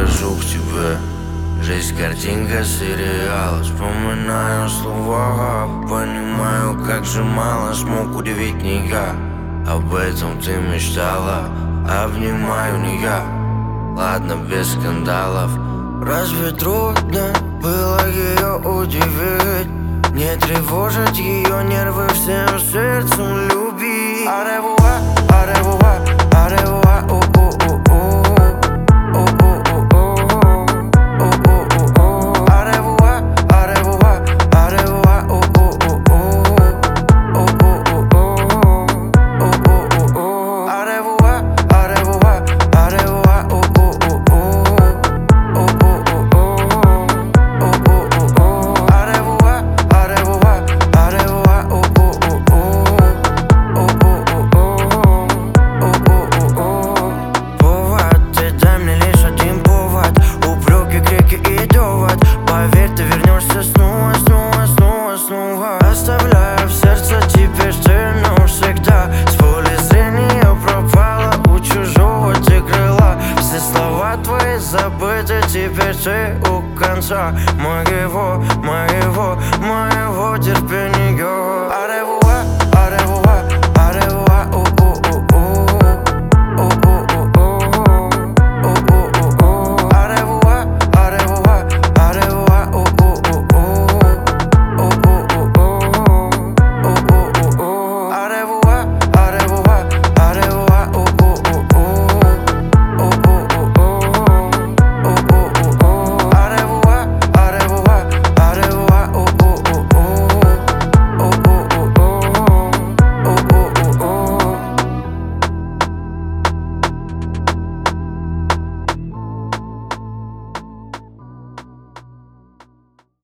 прихожу к тебе. Жизнь картинка сериала, вспоминаю слова, понимаю, как же мало смог удивить не я. Об этом ты мечтала, обнимаю не я. Ладно, без скандалов. Разве трудно было ее удивить? Не тревожить ее нервы, всем сердцем любить. Аревуа, аревуа, аревуа, у-у-у-у. Оставляю в сердце теперь ты навсегда. С поля зрения пропала, у чужого ты крыла. Все слова твои забыты, теперь ты у конца моего терпения.